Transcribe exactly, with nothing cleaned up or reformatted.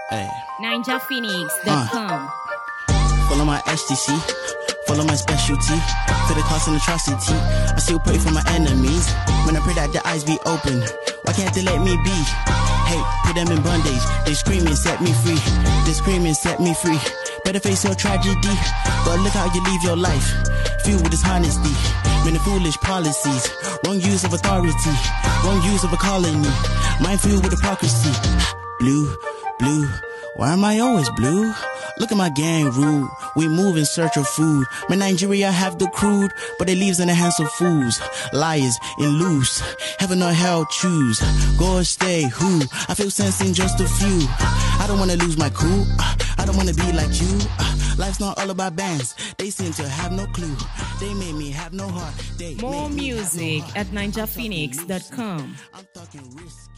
Hey. ninja phoenix dot com. Uh. Follow my H T C. Follow my specialty. For the cost and atrocity. I still pray for my enemies. When I pray that the eyes be open. Why can't they let me be? Hey, put them in bondage. They screaming, set me free. They screaming, set me free. Better face your tragedy. But look how you live your life. Filled with dishonesty. Many foolish policies. Wrong use of authority. Wrong use of a colony. Mind filled with hypocrisy. Blue, blue. Why am I always blue? Look at my gang rude. We move in search of food. My Nigeria have the crude, but it leaves in the hands of fools. Liars and loose. Heaven or hell choose. Go or stay, who? I feel sense in just a few. I don't wanna lose my cool. I don't wanna be like you. Life's not all about bands. They seem to have no clue. They made me have no heart. They More made me have no music heart. at ninja phoenix dot com. I'm talking risk.